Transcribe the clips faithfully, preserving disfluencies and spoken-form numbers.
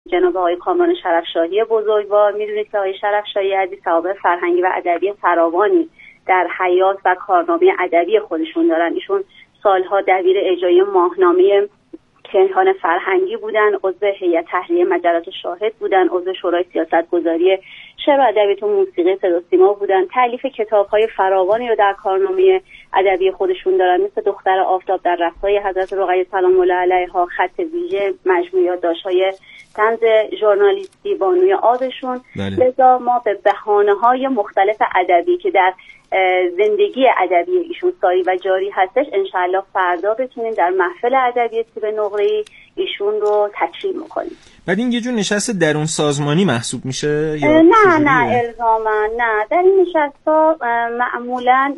جناب آقای کامران شرفشاهی بزرگوار. میدونید که آقای شرفشاهی عزیز سابقه فرهنگی و ادبی فراوانی در حیات و کارنامه ادبی خودشون دارن. ایشون سالها دبیر اجرایی ماهنامه کیهان فرهنگی بودن، عضو هیئت تحریریه مجلات شاهد بودن، عضو شورای سیاستگذاری شعر و ادبیات و موسیقی صدا و سیما بودن. تألیف کتاب‌های فراوانی رو در کارنامه ادبی خودشون دارن، مثل دختر آفتاب در رقص‌های حضرت رقیه سلام الله علیها، خط ویژه، مجموعه یادداشت‌های طنز ژورنالیستی بانوی آبشون. لذا ما به بهانه‌های مختلف ادبی که در زندگی ادبی ایشون ساری و جاری هستش انشاءالله فردا بتونیم در محفل ادبی سیب نقره‌ای ایشون رو تکریم می‌کنیم. بعد این یه جور نشست درون سازمانی محسوب میشه یا نه نه الزاما نه. در این نشست‌ها معمولاً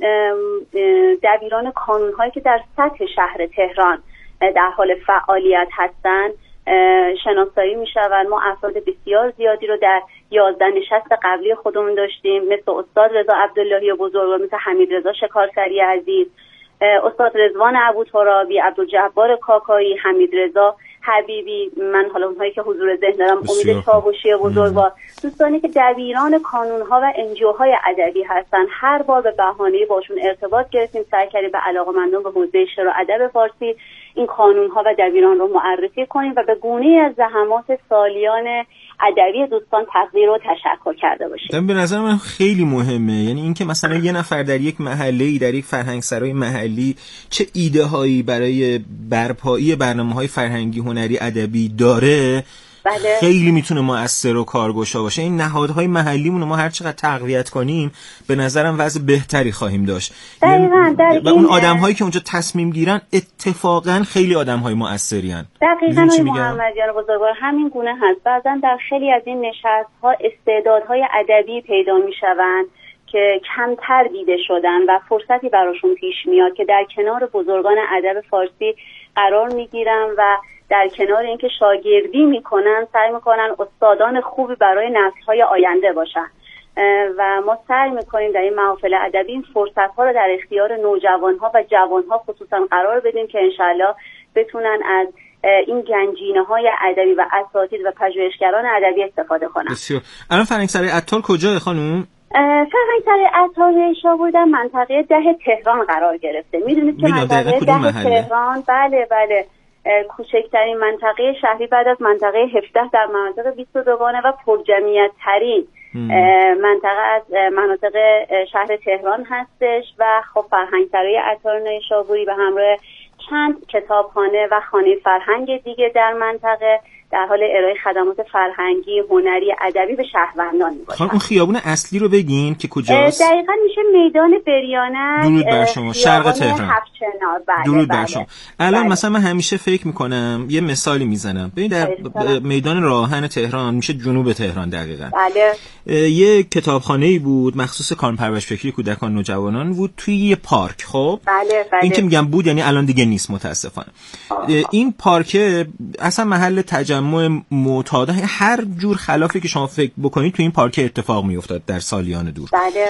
دبیران کانون‌هایی که در سطح شهر تهران در حال فعالیت هستند شناسایی میشوند. ما افراد بسیار زیادی رو در یازده نشست قبلی خودمون داشتیم، مثل استاد رضا عبداللهی بزرگوار، مثل حمید رضا شکارسری عزیز، استاد رضوان ابوترابی، عبدالجبار کاکایی، حمید رضا حبیبی، من حالا اونهایی که حضور ذهن دارم امید چاوشی بزرگوار، دوستانی که دبیران کانون‌ها و انجیوهای ادبی هستن. هر بار به بهانه‌ای باشون ارتباط گرفتیم، سعی کردیم به علاقه‌مندان به حوزه شعر و ادب فارسی این کانون‌ها و دبیران رو معرفی کنیم و به گونه‌ای از زحمات سالیان ادبی دوستان تقدیر و تشکر کرده باشیم. به نظر من خیلی مهمه، یعنی اینکه مثلا یه نفر در یک محله‌ای، در یک فرهنگسرای محلی چه ایده هایی برای برپایی برنامه‌های فرهنگی هنری ادبی داره، بله. خیلی میتونه مؤثر و کارگشا باشه. این نهادهای محلیمون رو ما هر چقدر تقویت کنیم به نظرم وضع بهتری خواهیم داشت. دقیقاً و اون آدم‌هایی که اونجا تصمیم گیرن اتفاقاً خیلی آدم‌های مؤثری ان. دقیقاً محمدیان بزرگوار همین گونه هست. بعضن در خیلی از این نشست‌ها استعدادهای ادبی پیدا میشوند که کمتر دیده شدن و فرصتی براشون پیش میاد که در کنار بزرگان ادب فارسی قرار میگیرن و در کنار اینکه شاگردی میکنن سعی میکنن استادان خوبی برای نسل‌های آینده باشن و ما سعی میکنیم در این محافل ادبی این فرصت‌ها رو در اختیار نوجوان‌ها و جوان‌ها خصوصا قرار بدیم که انشالله بتونن از این گنجینه‌های ادبی و اساتید و پژوهشگران ادبی استفاده کنن. بسیار. الان فرهنگسرای عطار کجاست خانم؟ فرهنگسرای عطار شاهبود در منطقه ده تهران قرار گرفته. میدونید که منطقه ده تهران بله بله کوچکترین منطقه شهری بعد از منطقه هفده در مناطق بیست و دوگانه و پرجمعیت ترین منطقه از مناطق شهر تهران هستش و خب فرهنگسرای عطار نیشابوری به همراه چند کتابخانه و خانه فرهنگ دیگه در منطقه در حال ارائه خدمات فرهنگی، هنری، ادبی به شهروندان میباشن. خانم اون خیابون اصلی رو بگین که کجاست؟ دقیقاً میشه میدان بریانه. درود بر شما. شرق تهران. بله درود بله. بر شما. الان بله. مثلا من همیشه فکر میکنم یه مثالی میزنم. ببین در میدان راهن تهران میشه جنوب تهران دقیقاً. بله. یه کتابخانه‌ای بود مخصوص کانپرورش فکری کودکان نوجوانان بود توی یه پارک. خب بله بله. این که میگم بود یعنی الان دیگه نیست متاسفانه. آه. این پارک اصلا محل تجمع معتاد هر جور خلافی که شما فکر بکنید تو این پارک اتفاق میافتاد در سالیان دور. بله.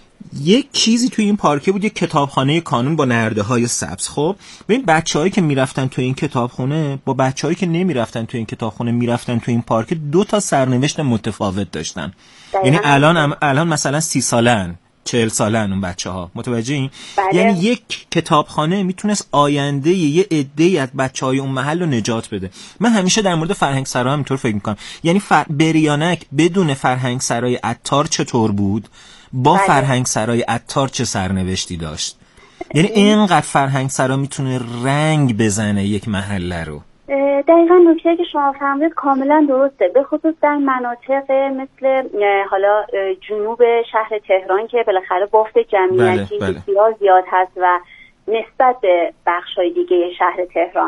یک چیزی توی این پارک بود، یک کتابخانه کانون با نرده‌های سبز. خب ببین بچه‌هایی که میرفتن تو این کتابخونه با بچه‌هایی که نمیرفتن تو این کتابخونه میرفتن تو این پارک دو تا سرنوشت متفاوت داشتن. یعنی الان الان مثلا سی سالن چهل سالن اون بچه ها متوجهین؟ بله. یعنی یک کتابخانه میتونست آینده یه عده‌ای از بچه های اون محل رو نجات بده. من همیشه در مورد فرهنگسرا هم اینطور فکر میکنم، یعنی فر... بریانک بدون فرهنگسرای عطار چطور بود، با بله. فرهنگسرای عطار چه سرنوشتی داشت. یعنی اینقدر فرهنگسرا میتونه رنگ بزنه یک محله رو. دقیقاً نکته که شما فرمودید کاملا درسته، به خصوص در مناطق مثل حالا جنوب شهر تهران که بالاخره بافت جمعیتی بله، بله. بسیار زیاد هست و نسبت به بخش‌های دیگه شهر تهران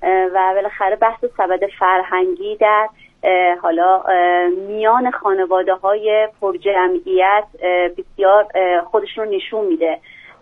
و بالاخره بحث سبد فرهنگی در حالا میان خانواده‌های پرجمعیت بسیار خودشون رو نشون میده.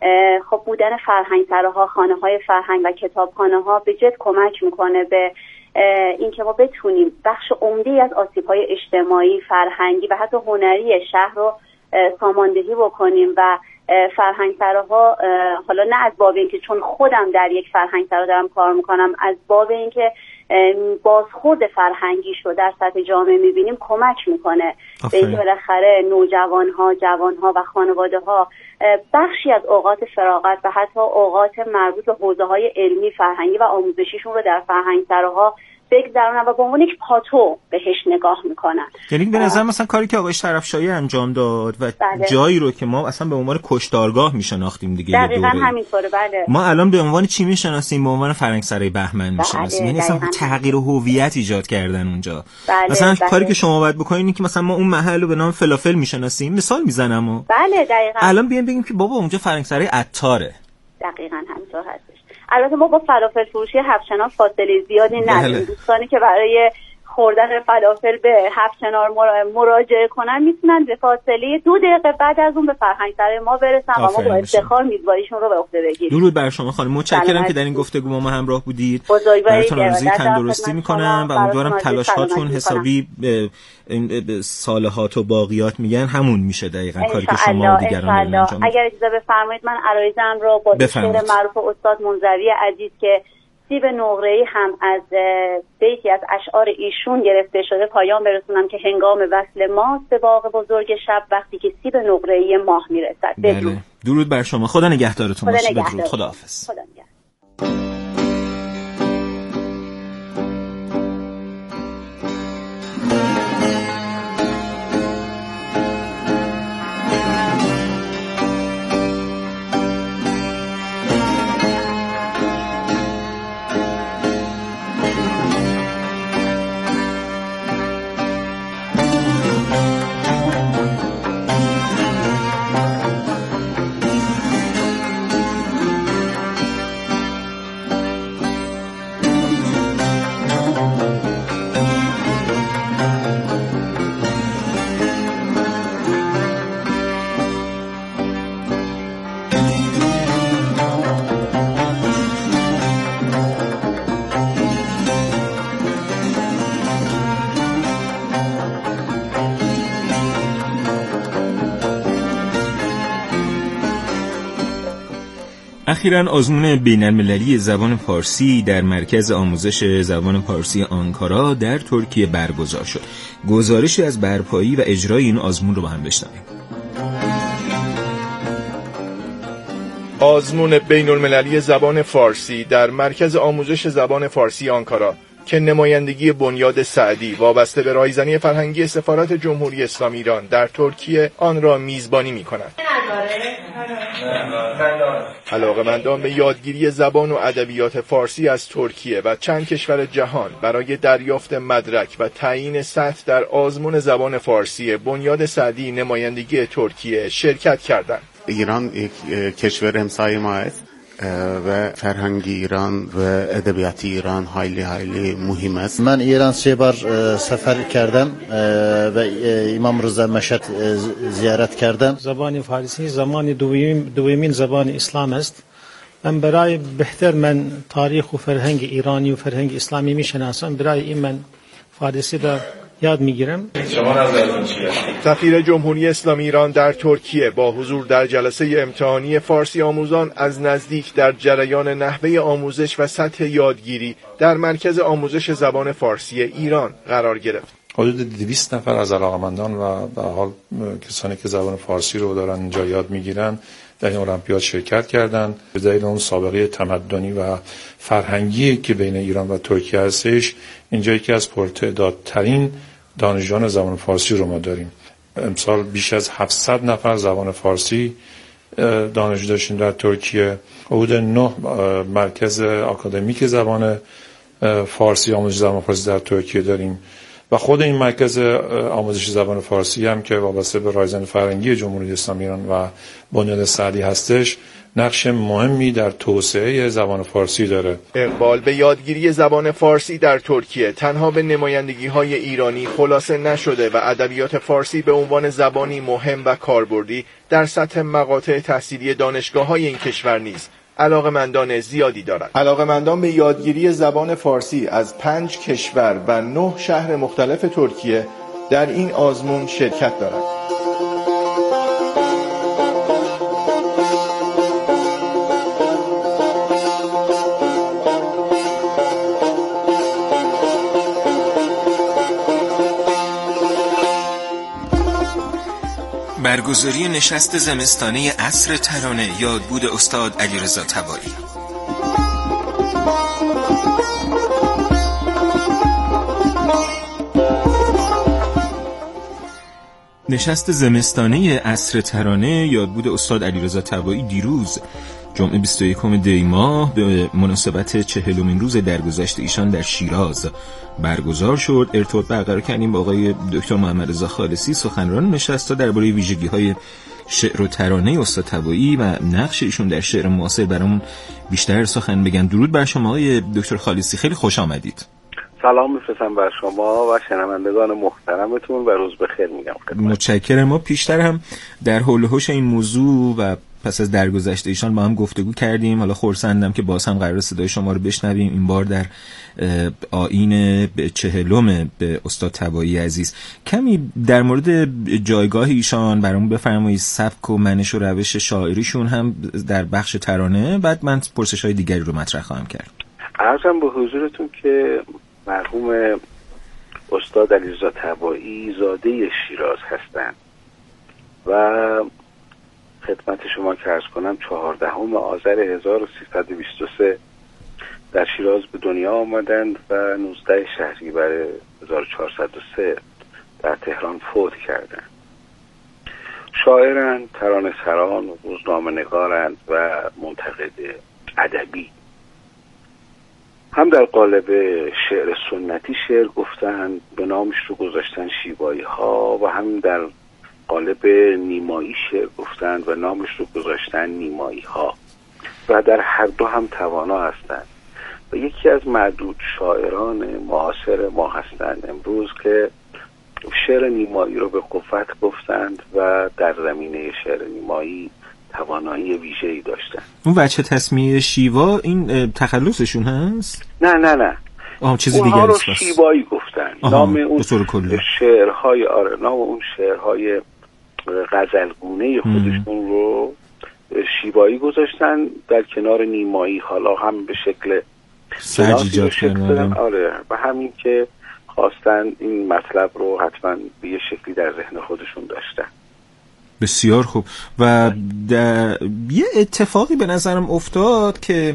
خب بودن فرهنگسراها، خانه‌های فرهنگ و کتابخانه‌ها به جد کمک میکنه به اینکه ما بتونیم بخش عمده‌ای از آسیب‌های اجتماعی، فرهنگی و حتی هنری شهر رو ساماندهی بکنیم و فرهنگسراها حالا نه از باب اینکه چون خودم در یک فرهنگسرا دارم کار میکنم، از باب اینکه بازخورد فرهنگیش رو در سطح جامعه میبینیم کمک میکنه به اینکه بالاخره نوجوانها، جوانها و خانواده‌ها بخشی از اوقات فراغت و حتی اوقات مربوط به حوزه‌های علمی، فرهنگی و آموزشیشون رو در فرهنگسراها بگذرونن و به عنوان یک پاتو بهش نگاه میکنن. یعنی به نظر مثلا کاری که آقای شرفشاهی انجام داد و بله. جایی رو که ما اصلا به عنوان کشتارگاه میشناختیم دیگه، دقیقاً همینطوره. بله. ما الان به عنوان چی میشناسیم؟ به عنوان فرهنگسرای بهمن میشناسیم. یعنی اصلا تغییر هویت ایجاد کردن اونجا. بله. مثلا بله. کاری که شما باید بکنین اینه که مثلا ما اون محل رو به نام فلافل میشناسیم، مثال میزنم و بله دقیقاً الان بیایم بگیم که بابا اونجا فرهنگسرای عطاره. دقیقاً همینطور هستش. البته ما با فلافل فروشی هفت‌چنار فاصله زیادی نداریم. دوستانی که برای خوردن فلافل به هفت‌چنار مراجعه کنن میتونن به فاصله دو دقیقه بعد از اون به فرهنگسرای ما برسن و ما با افتخار میزبانیشون رو به عهده بگیریم. درود بر شما خانم، متشکرم که در این گفتگو با ما همراه بودید. براتون آرزوی تندرستی میکنم و امیدوارم تلاش‌هاتون حسابی به صالحات و باقیات میگن همون میشه دقیقاً کاری که شما و دیگران انجام میدید. اگر اجازه بفرمایید من عرایزم رو با شعر معروف استاد منزوی عزیز که سیب نقره‌ای هم از بیتی از اشعار ایشون گرفته شده پایان برسونم که هنگام وصل ماست به باغ بزرگ شب وقتی که سیب نقره‌ای ماه میرسد. بدرود. بله. درود بر شما. خدا نگهدارتون باشه. بدرود. خداحافظ. خدا نگهدار. اخیراً آزمون بین‌المللی زبان فارسی در مرکز آموزش زبان فارسی آنکارا در ترکیه برگزار شد. گزارشی از برپایی و اجرای این آزمون رو با هم بشنویم. آزمون بین‌المللی زبان فارسی در مرکز آموزش زبان فارسی آنکارا که نمایندگی بنیاد سعدی وابسته به رایزنی فرهنگی سفارت جمهوری اسلامی ایران در ترکیه آن را میزبانی می‌کند. علاقه‌مندان به یادگیری زبان و ادبیات فارسی از ترکیه و چند کشور جهان برای دریافت مدرک و تعیین سطح در آزمون زبان فارسی بنیاد سعدی نمایندگی ترکیه شرکت کردند. ایران یک کشور همسایه ما است و فرهنگ ایران و ادبیات ایران خیلی خیلی مهم است. من ایران سه بار سفر کردم و امام رضا مشهد زیارت کردم. زبان فارسی زبان دومین دومین زبان اسلام است. من برای بهتر من تاریخ و فرهنگ ایرانی و فرهنگ اسلامی میشناسم. برای این من فارسی را یاد میگیرم. شما نظرتون چیه؟ سفیر جمهوری اسلامی ایران در ترکیه با حضور در جلسه امتحانی فارسی آموزان از نزدیک در جریان نحوه آموزش و سطح یادگیری در مرکز آموزش زبان فارسی ایران قرار گرفت. حدود دویست نفر از علاقه‌مندان و به حال کسانی که زبان فارسی رو دارن اینجا یاد میگیرن در این المپیاد شرکت کردند. به دلیل اون سابقه تمدنی و فرهنگی که بین ایران و ترکیه هستش، اینجا یکی از پرتعدادترین دانشجویان زبان فارسی رو ما داریم. امسال بیش از هفتصد نفر زبان فارسی دانشجو داشتیم در ترکیه. حدود نه مرکز آکادمیک زبان فارسی، آموزش زبان فارسی در ترکیه داریم و خود این مرکز آموزش زبان فارسی هم که وابسته به رایزن فرهنگی جمهوری اسلامی ایران و بنیاد سعدی هستش، نقش مهمی در توسعه زبان فارسی داره. اقبال به یادگیری زبان فارسی در ترکیه تنها به نمایندگی‌های ایرانی خلاصه نشده و ادبیات فارسی به عنوان زبانی مهم و کاربردی در سطح مقاطع تحصیلی دانشگاه‌های این کشور نیز علاقه‌مندان زیادی دارد. علاقه‌مندان به یادگیری زبان فارسی از پنج کشور و نه شهر مختلف ترکیه در این آزمون شرکت دارند. برگزاری نشست زمستانه عصر ترانه یادبود استاد علیرضا طبائی. نشست زمستانه عصر ترانه یادبود استاد علیرضا طبائی دیروز جمعه بیست و یکم دی ماه به مناسبت چهلمین روز درگذشت ایشان در شیراز برگزار شد. ارتباط برقرار کردیم با آقای دکتر محمد رضا خالصی، سخنران نشست، تا درباره ویژگی‌های شعر و ترانه استاد طبائی و نقش ایشون در شعر معاصر برامون بیشتر سخن بگن. درود بر شما آقای دکتر خالصی، خیلی خوش آمدید. سلام میفرستم بر شما و شنوندگان محترمتون و روز بخیر میگم. متشکرم. ما پیشتر هم در حول و حوش این موضوع و پس از درگذشت ایشان با هم گفتگو کردیم. حالا خرسندم که باز هم قرار صدای شما رو بشنویم، این بار در آیین چهلم به استاد طبائی عزیز. کمی در مورد جایگاه ایشان برامون بفرمایید، سبک و منش و روش شاعریشون هم در بخش ترانه، بعد من پرسش‌های دیگری رو مطرح خواهم کرد. عرضم به حضورتون که مرحوم استاد علیرضا طبائی زاده شیراز هستند و خدمت شما که عرض کنم چهاردهم آذر هزار و سیصد و بیست و سه در شیراز به دنیا آمدند و نوزده شهریور هزار و چهارصد و سه در تهران فوت کردند. شاعرند، ترانه‌سران، روزنامه‌نگارند و منتقد ادبی. هم در قالب شعر سنتی شعر گفتند، به نامش رو گذاشتن شیوایی ها، و هم در قالب نیمایی شعر گفتند و نامش رو گذاشتن نیمایی ها، و در هر دو هم توانا هستند و یکی از معدود شاعران معاصر ما هستند امروز که شعر نیمایی رو به قوت گفتند و در زمینه شعر نیمایی توانایی ویژه‌ای داشتن. اون وجه تسمیه شیوا این تخلصشون هست؟ نه نه نه آه چیزی دیگه است. اونها رو شیوایی گفتن. نام اون شعرهای آره نام اون شعرهای غزلگونه خودشون رو شیوایی گذاشتن در کنار نیمایی، حالا هم به شکل سجیجات کردن آره و همین که خواستن این مطلب رو حتما به یه شکلی در ذهن خودشون داشتن. بسیار خوب. و یه اتفاقی به نظرم افتاد که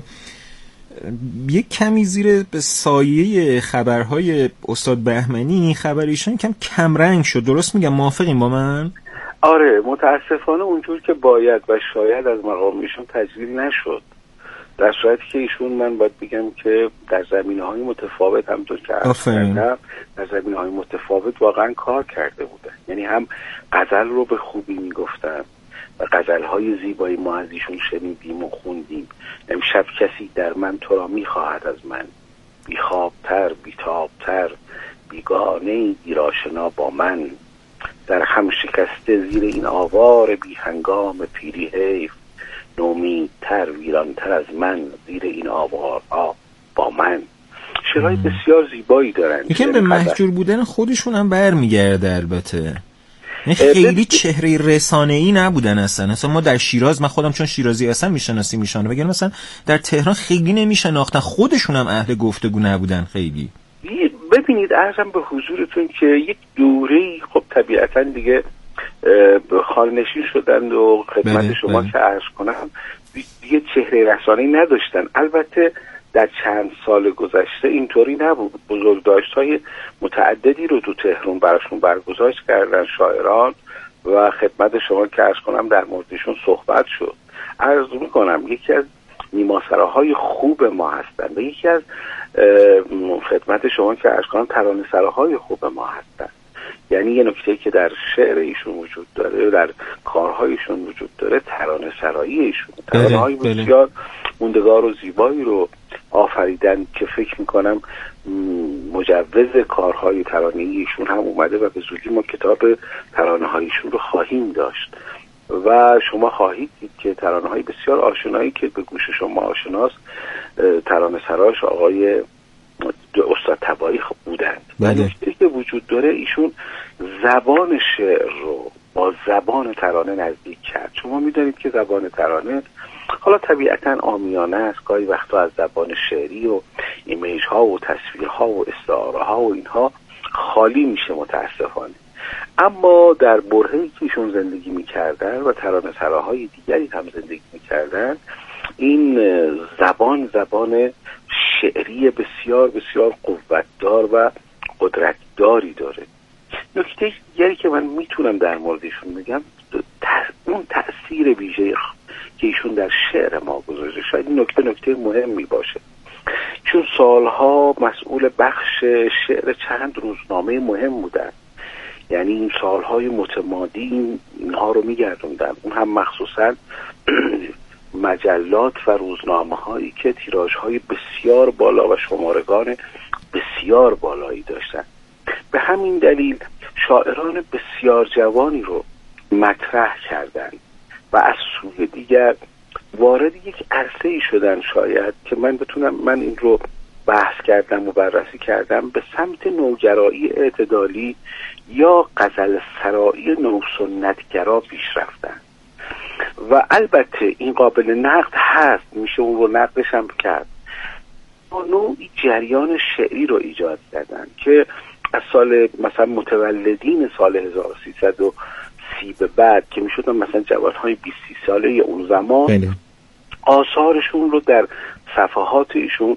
یه کمی زیر به سایه خبرهای استاد بهمنی خبر ایشان کم کمرنگ شد. درست میگم؟ موافقین با من؟ آره متاسفانه اونجور که باید و شاید از مقام ایشون تجلیل نشد، در صورتی که ایشون من باید بگم که در زمینه‌های متفاوت همونطور که عرض کردم در زمینه‌های متفاوت واقعا کار کرده بودن. یعنی هم غزل رو به خوبی میگفتن و غزل‌های زیبایی ما از ایشون شنیدیم و خوندیم. امشب کسی در من تو را می‌خواهد از من، بیخوابتر بیتابتر بیگانه‌ای دیر آشنا با من، در هم شکسته زیر این آوار بی هنگام پیری حیف، نومیدتر ویرانتر از من زیر این آوار آب با من. شعرهای بسیار زیبایی دارن. یکم به محجور بودن خودشون هم برمیگرده. البته خیلی چهره رسانه‌ای نبودن اصلا. اصلا ما در شیراز، من خودم چون شیرازی هستم میشناسیم ایشانو، وگرنه مثلا در تهران خیلی نمیشناختن، خودشون هم اهل گفتگو نبودن خیلی. ببینید عرضم به حضورتون که یک دوره‌ای خب طبیعتاً دیگه خانه‌نشین شدند و خدمت بله، شما بله. که عرض کنم دیگه چهره رسانه‌ای نداشتن. البته در چند سال گذشته اینطوری نبود. بزرگداشت‌های متعددی رو تو تهران براشون برگزار کردن شاعران و خدمت شما که عرض کنم در موردشون صحبت شد. عرض می‌کنم یکی از نیماسراهای خوب ما هستن و یکی از خدمت شما که عرض کنم ترانه‌سراهای خوب ما هستن. یعنی یه نکته که در شعر ایشون وجود داره، در کارهایشون وجود داره، ترانه سرایی ایشون، ترانه های بسیار موندگار و زیبایی رو آفریدن که فکر میکنم مجوز کارهای ترانه‌ای ایشون هم اومده و به زودی ما کتاب ترانه هایشون رو خواهیم داشت و شما خواهید دید که ترانه های بسیار آشنایی که به گوش شما آشناست ترانه سراش آقای استاد طبائی بودند. نکته که وجود داره ایشون زبان شعر رو با زبان ترانه نزدیک کرد. شما میدونید که زبان ترانه حالا طبیعتاً عامیانه است، گاهی وقتا از زبان شعری و ایمیج ها و تصویر ها و استعاره ها و اینها خالی میشه متاسفانه. اما در برهه‌ای که ایشون زندگی میکردن و ترانه‌سراهای دیگری هم زندگی میکردن، این زبان زبان شعری بسیار بسیار قوتدار و قدرتداری داره. نکته دیگری که من میتونم در موردشون بگم، اون تأثیر ویژه که ایشون در شعر ما گذاشته، شاید این نکته نکته مهمی باشه، چون سالها مسئول بخش شعر چند روزنامه مهم بودن. یعنی این سالهای متمادی اینها رو میگردوندن، اون هم مخصوصا مجلات و روزنامه هایی که تیراژ های بسیار بالا و شمارگان بسیار بالایی داشتن. به همین دلیل شاعران بسیار جوانی رو مطرح کردن و از سوی دیگر وارد یک عرصه‌ای شدن، شاید که من بتونم من این رو بحث کردم و بررسی کردم، به سمت نوگرایی اعتدالی یا غزل سرایی نوسنتگرا پیش رفتن. و البته این قابل نقد هست، میشه اون رو نقدش هم کرد. نوعی جریان شعری رو ایجاد کردن که از سال مثلا متولدین سال هزار و سیصد و سی به بعد که میشدن مثلا جوانهای بیست ساله اون زمان بله. آثارشون رو در صفحات ایشون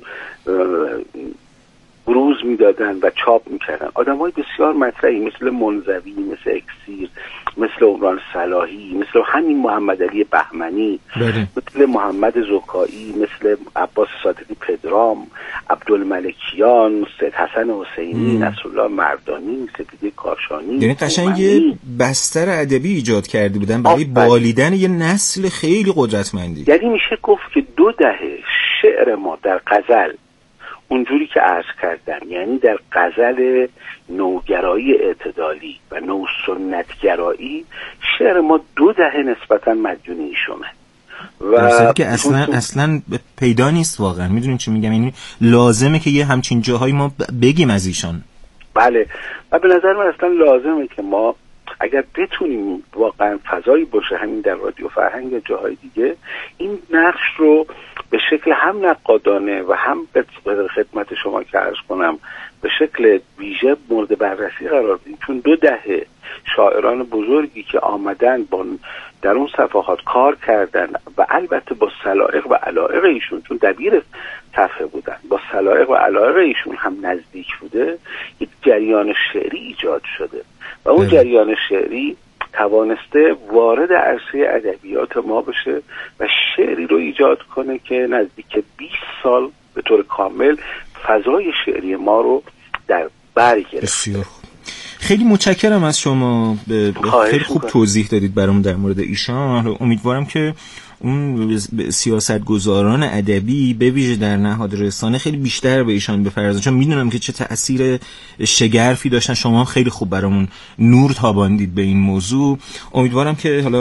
بروز میدادن و چاپ میکردن. آدمای بسیار مطرحی مثل منزوی، مثل اکسیر، مثل عمران صلاحی، مثل همین محمد علی بهمنی، بله. مثل محمد زکایی، مثل عباس صادقی پدرام، عبدالملکیان، سید حسن حسینی، نصرالله مردانی، سپیده کاشانی. یعنی قشنگ یه بستر ادبی ایجاد کرده بودن برای بالیدن یه نسل خیلی قدرتمندی. یعنی میشه گفت که دو دهه شعر ما در غزل اونجوری که عرض کردم، یعنی در غزل نوگرایی اعتدالی و نوسنتگرایی، شعر ما دو دهه نسبتاً مدیون ایشونه و که اصلا اصلا پیدا نیست واقعا. میدونین چی میگم؟ یعنی لازمه که یه همچین جاهایی ما بگیم از ایشان. بله، و به نظر من اصلا لازمه که ما اگر بتونیم واقعا فضایی باشه، همین در رادیو فرهنگ یا جاهای دیگه، این نقش رو به شکل هم نقادانه و هم به خدمت شما که عرض کنم به شکل ویژه مورد بررسی قرار بدیم. چون دو دهه شاعران بزرگی که آمدن با در اون صفحات کار کردن و البته با سلایق و علایق ایشون، چون دبیر صفحه بودن، با سلایق و علایق ایشون هم نزدیک بوده، یک جریان شعری ایجاد شده و اون جریان شعری توانسته وارد عرصه ادبیات ما بشه و شعری رو ایجاد کنه که نزدیک بیست سال به طور کامل فضای شعری ما رو در بر گرفت. بسیار خوب. خیلی متشکرم از شما، خیلی خوب توضیح دادید برامون در مورد ایشان. امیدوارم که اون سیاستگزاران ادبی به ویژه در نهاد رسانه خیلی بیشتر به ایشان بپردازن، چون میدونم که چه تأثیر شگرفی داشتن. شما خیلی خوب برامون نور تاباندید به این موضوع. امیدوارم که حالا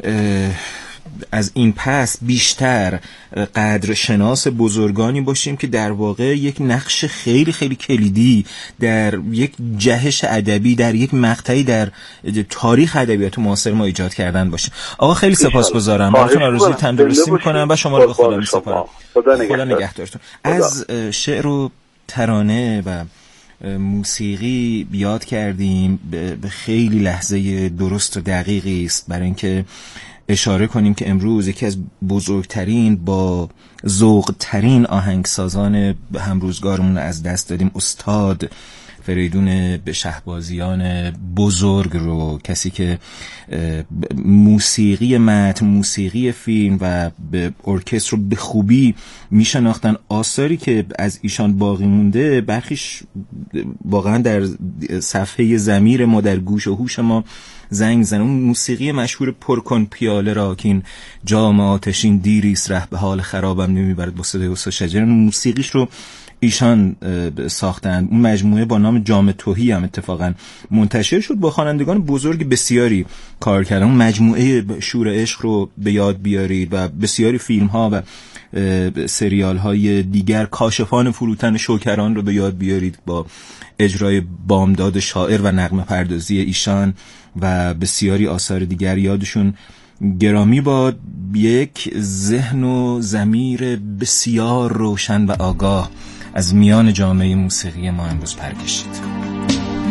از این پس بیشتر قدر شناس بزرگانی باشیم که در واقع یک نقش خیلی خیلی کلیدی در یک جهش ادبی، در یک مقطعی در تاریخ ادبیات معاصر ما ایجاد کردن باشه. آقا خیلی سپاسگزارم، براتون آرزوی تندرستی میکنم و شما رو به خدا میسپارم. خدا نگهدارتون. از شعر و ترانه و موسیقی بیاد کردیم به خیلی لحظه درست و دقیقی است برای اینکه اشاره کنیم که امروز یکی از بزرگترین با ذوق‌ترین آهنگسازان همروزگارمون از دست دادیم، استاد فریدون شهبازیان بزرگ رو، کسی که موسیقی متن، موسیقی فیلم و به ارکستر رو به خوبی میشناختن. آثاری که از ایشان باقی مونده برخیش واقعا در صفحه ضمیر ما، در گوش و هوش ما زنگ زن. اون موسیقی مشهور پر کن پیاله را که این جام آتشین دیریست ره به حال خرابم نمیبرد با صدای استاد شجریان، موسیقیش رو ایشان ساختند. اون مجموعه با نام جام تهی هم اتفاقا منتشر شد، با خوانندگان بزرگ بسیاری کار کردن. اون مجموعه شور عشق رو به یاد بیارید و بسیاری فیلم ها و سریال های دیگر، کاشفان فروتن شوکران رو به یاد بیارید با اجرای بامداد شاعر و نغمه پردازی ایشان و بسیاری آثار دیگر. یادشون گرامی باد. یک ذهن و ضمیر بسیار روشن و آگاه از میان جامعه موسیقی ما امروز پر کشید.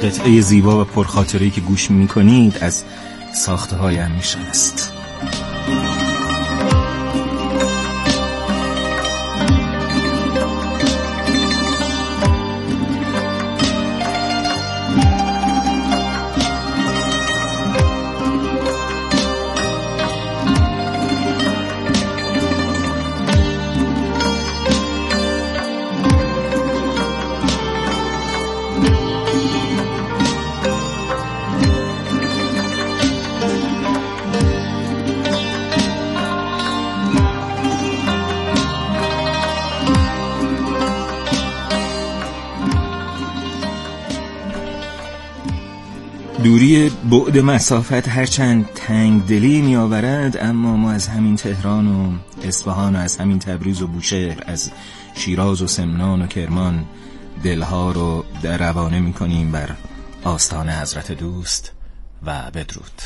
قطعه زیبا و پرخاطره‌ای که گوش میکنید از ساخته های امیرشاه است. دوری بعد مسافت هرچند تنگ دلی می آورد، اما ما از همین تهران و اصفهان و از همین تبریز و بوشهر، از شیراز و سمنان و کرمان دلها رو در روانه می کنیم بر آستان حضرت دوست و بدرود.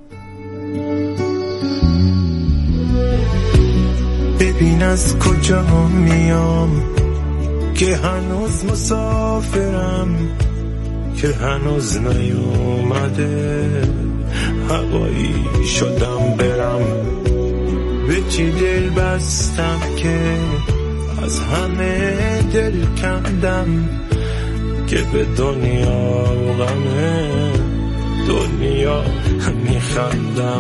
ببین از کجا میام که هنوز مسافرم، که هنوز نیومده هوایی شدم برم. به چی دل بستم که از همه دل کندم، که به دنیا و غم دنیا میخندم.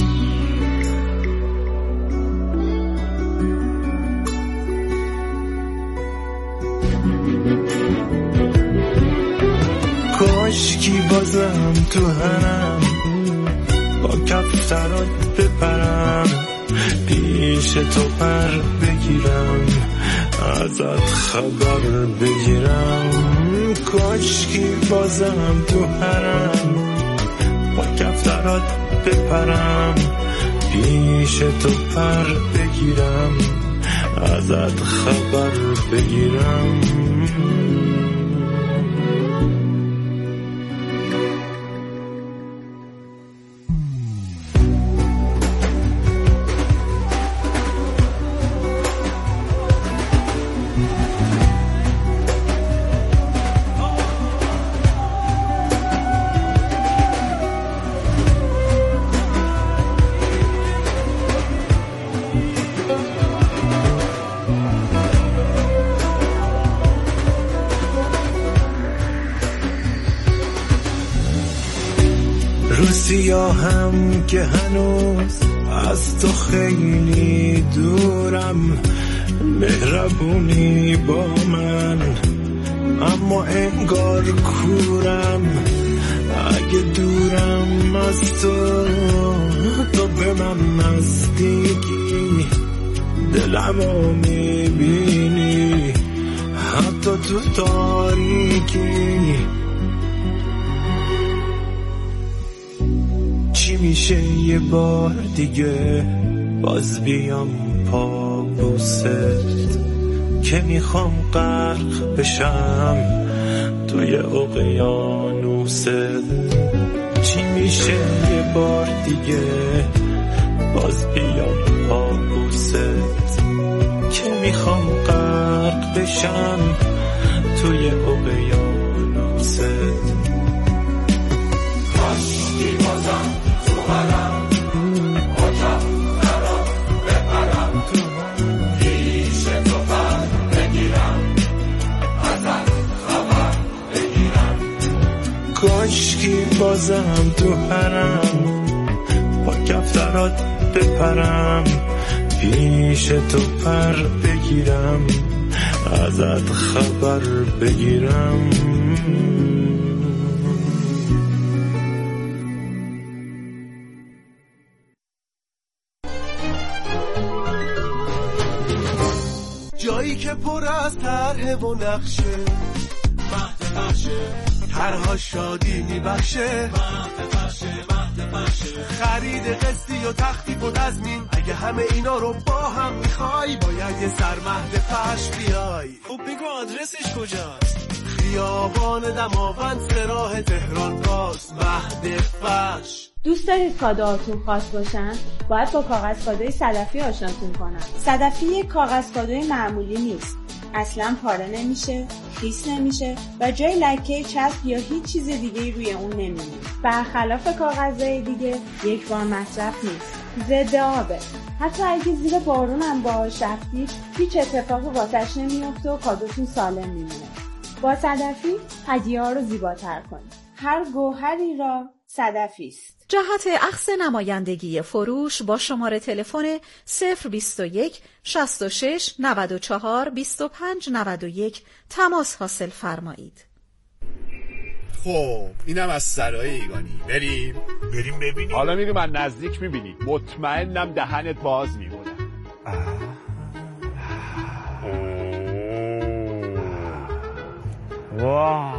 کاشکی بازم تو هرم با کفترات بپرم، پیش تو پر بگیرم، ازت خبر بگیرم. کاشکی بازم تو هرم با کفترات بپرم، پیش تو پر بگیرم، ازت خبر بگیرم. سیاهم که هنوز از تو خیلی دورم، مهربونی با من اما انگار کورم. اگه دورم از تو، تو به من نزدیکی، دلمو میبینی حتی تو تاریکی. چی میشه یه بار دیگه باز بیام پا بوست، که میخوام غرق بشم توی اقیانوست. چی میشه یه بار دیگه باز بیام پا بوست، که میخوام غرق بشم توی اقیانوست. کاشکی بازم تو هرم با کفترات بپرم، پیش تو پر بگیرم، ازت خبر بگیرم. کاشکی بازم تو هرم با کفترات بپرم، پیش تو پر بگیرم، ازت خبر بگیرم. جایی که پر از طرح و نقشه، مهد بخشه، طرها شادی میبخشه، مهد بخشه، مهد بخشه. خرید قسطی و تخفیف و تضمین، اگه همه اینا رو با هم میخوای، باید یه سر مهد فش بیای. خب بگو آدرسش کجاست؟ خیابان دماوند سراح تهران راست، مهد فش. دوست دارید کادوهاتون خاص باشن؟ باید با کاغذ کادوی صدفی آشناتون کنم. صدفی یک کاغذ کادوی معمولی نیست. اصلا پاره نمیشه، خیس نمیشه و جای لکه چسب یا هیچ چیز دیگه روی اون نمیمونه. برخلاف کاغذهای دیگه یک بار مصرف نیست، ضد آبه. حتی اگه زیر بارون هم باهاش رفتید هیچ اتفاقی واسش نمیفته و کادوتون سالم میمونه. با صدفی هدیه ها رو زیباتر کنید. هر گوهری را صدفی است. جهت اخذ نمایندگی فروش با شماره تلفن صفر بیست و یک شصت و شش نود و چهار بیست و پنج نود و یک تماس حاصل فرمایید. خب اینم از سرای ایگانی. بریم بریم ببینیم. حالا میریم از نزدیک میبینیم. مطمئنم دهنت باز میمونه. واه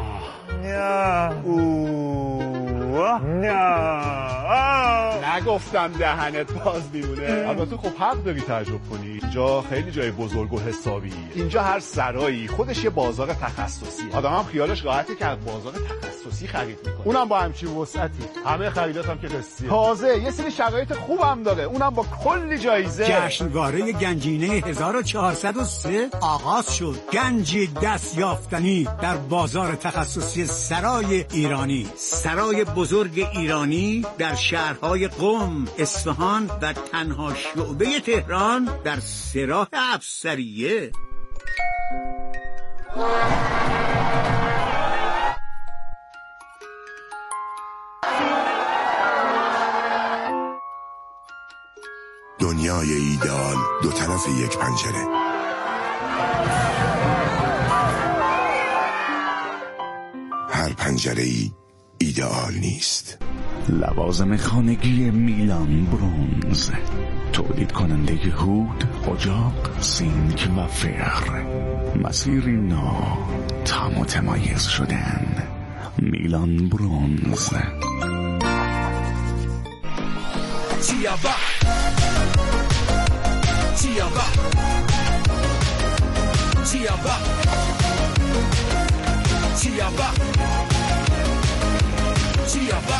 نه نگفتم دهنت باز میمونه. البته خب حق داری تعجب کنی، اینجا خیلی جای بزرگ و حسابی. اینجا هر سرایی خودش یه بازار تخصصی، آدم هم خیالش راحته که از بازار تخصصی خرید میکنه، اونم با همچین وسعتی. همه خریدات هم که قسطیه. تازه یه سری شرایط خوبم داره، اونم با کلی جایزه. جشنواره گنجینه هزار و چهارصد و سه آغاز شد. گنجی دست یافتنی در بازار تخصصی سرای ایرانی. سرای بزرگ ایرانی در شهرهای قم، اصفهان و تنها شعبه تهران در سراح افسریه. دنیای ایدئال دو طرف یک پنجره. هر پنجره‌ای ایدئال نیست. لوازم خانگی میلان برونز، تولید کننده هود، اجاق، سینک و فر. مسیری نو تا متمایز شدن. میلان برونز. چیابا چیابا چیابا چیابا چیابا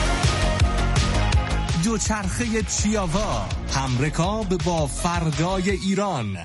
دوچرخه چیاوا، همرکاب با فردای ایران.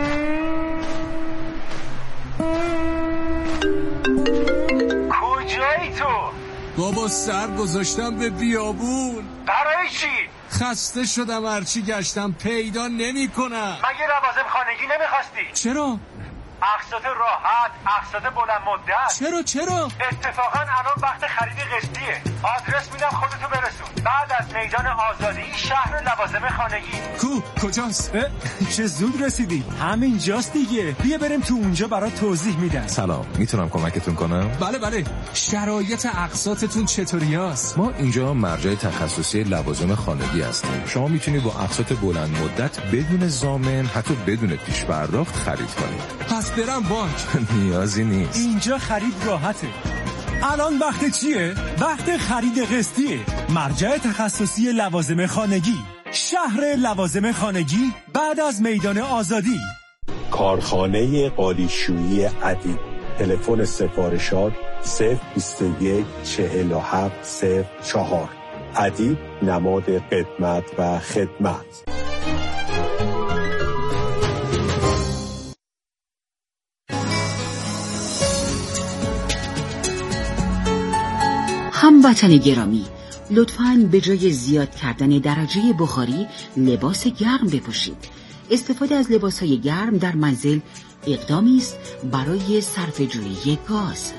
کجایی تو؟ بابا سر گذاشتم به بیابون. برای چی؟ خسته شدم، هرچی گشتم پیدا نمی کنم. مگه لوازم خانگی نمیخواستی؟ چرا؟ اقساط راحت، اقساط بلند مدت. چرا چرا؟ اتفاقا الان وقت خرید قسطیه. آدرس میدم خودتو برسون. بعد از میدان آزادی، شهر لوازم خانگی. کو کجاست؟ چه زود رسیدی. همین جاست دیگه. بیا بریم تو اونجا برات توضیح میدم. سلام، میتونم کمکتون کنم؟ بله بله. شرایط اقساطتون چطوریاست؟ ما اینجا مرجع تخصصی لوازم خانگی هستیم. شما میتونید با اقساط بلند مدت بدون ضامن، حتی بدون پیش پرداخت خرید کنید. پس برم بانک؟ نیازی نیست. اینجا خرید راحته. الان وقت چیه؟ وقت خرید قسطیه. مرجع تخصصی لوازم خانگی، شهر لوازم خانگی بعد از میدان آزادی. کارخانه قالیشویی ادیب. تلفن سفارشات صفر بیست و یک چهل و هفت صفر چهار. ادیب، نماد قدمت و خدمت. هموطن گرامی، لطفاً به جای زیاد کردن درجه بخاری لباس گرم بپوشید. استفاده از لباس‌های گرم در منزل اقدامی است برای صرفه‌جویی گاز.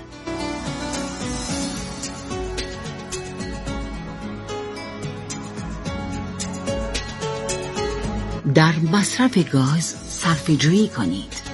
در مصرف گاز صرفه‌جویی کنید.